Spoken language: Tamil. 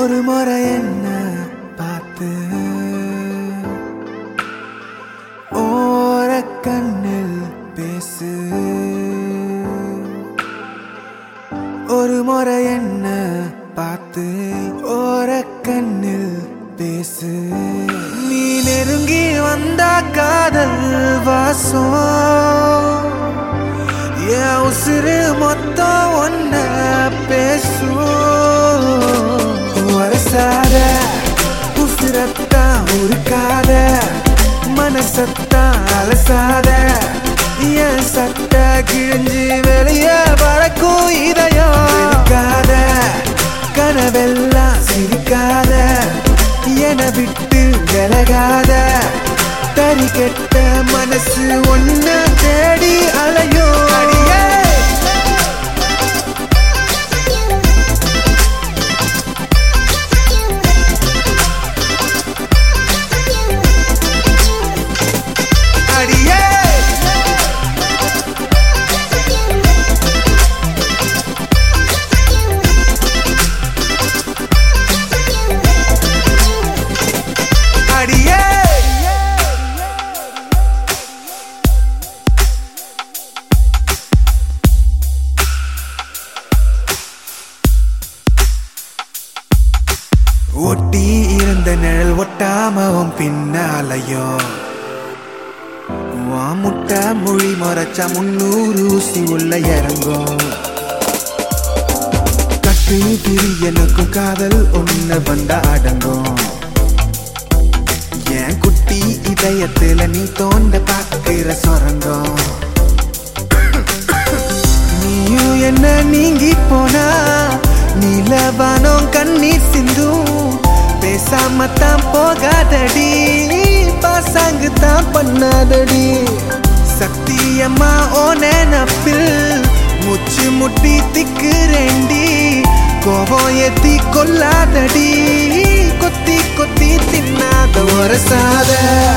ஒரு முறை என்ன பார்த்து ஓரக்கண்ணில் பேசு. ஒரு முறை என்ன பார்த்து ஓரக்கண்ணில் பேசு. நீ நெருங்கி வந்தா காதல் வாசம் என் உசுறு மொத்தம் ஒன்ன பேசும். வரசாத உசுரத்தான் உருக்காத மனசத்தான் அலசாத என் சட்ட கிழிஞ்சு வெளிய பறக்கும் இதயம் இருக்காத. கனவெல்லாம் சிரிக்காத என விட்டு விலகாத. தறி கெட்ட மனசு ஒன்ன தேடி அலையோ. அடியே ஒட்டி இருந்த நிழல் ஒட்டாமவும் பின்னாலையோ முட்டை மொழி மறைச்சா 300 ஊசி உள்ள இறங்கும். கட்டு திரி எனக்கும் காதல் ஒண்ணு வந்தா அடங்கும். என் குட்டி இதயத்துல நீ தோண்ட பாக்குற சொரங்கம். நீயும் என்ன நீங்கி போனா நீலவானம் கண்ணீர் சிந்தும். பேசாமத்தான் போகாதடி பாசாங்கு தான் பண்ணாதடி. சத்தியம்மா ஓ நினப்பில் முச்சு முட்டி திக்குறேண்டி. கோபம் ஏத்தி கொல்லாதடி கொத்தி கொத்தி தின்னாத. வரசாத